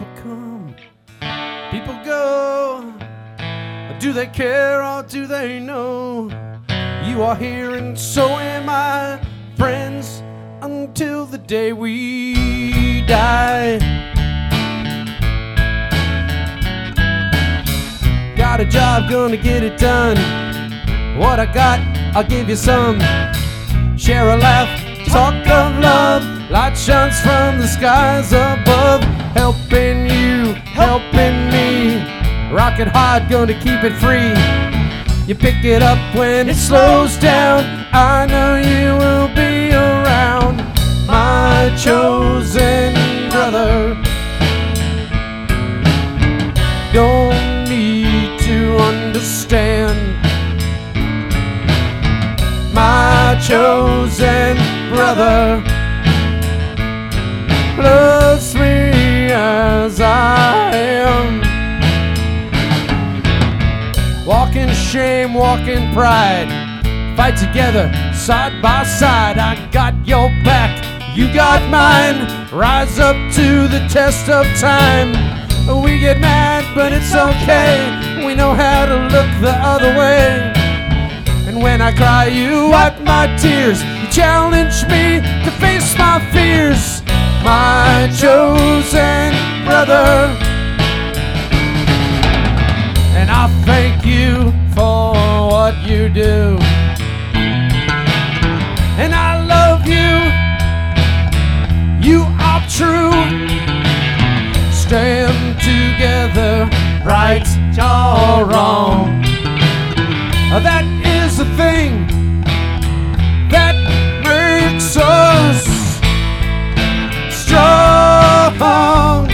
People come, people go. Do they care or do they know? You are here and so am I, friends, until the day we die. Got a job, gonna get it done. What I got, I'll give you some. Share a laugh, talk of love. Light shines from the skies above. Helping you, helping me. Rocket hard, gonna keep it free. You pick it up when it slows down. I know you will be around, my chosen brother. Don't need to understand. My chosen brother loves me as I am. Walk in shame, walk in pride. Fight together, side by side. I got your back, you got mine. Rise up to the test of time. We get mad, but it's okay. We know how to look the other way. And when I cry, you wipe my tears. You challenge me to face my fears. My chosen brother. And I thank you for what you do. And I love you. You are true. Stand together, right or wrong. That is the thing that makes us strong.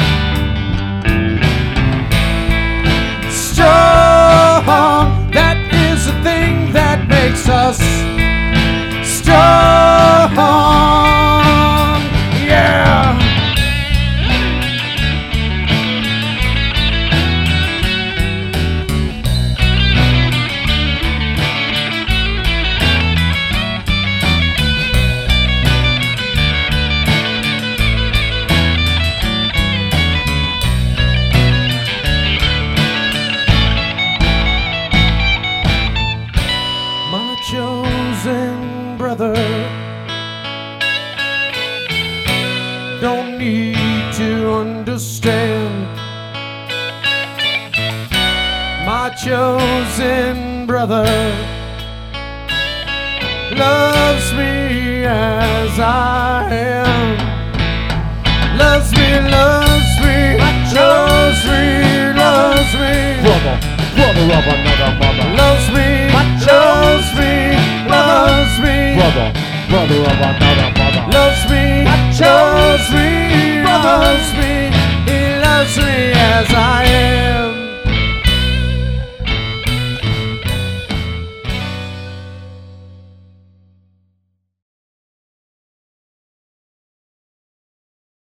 Strong. That is the thing that makes us strong. Yeah. Chosen brother, don't need to understand. My chosen brother loves me as I am. Loves me, loves me, loves me, loves me. Brother,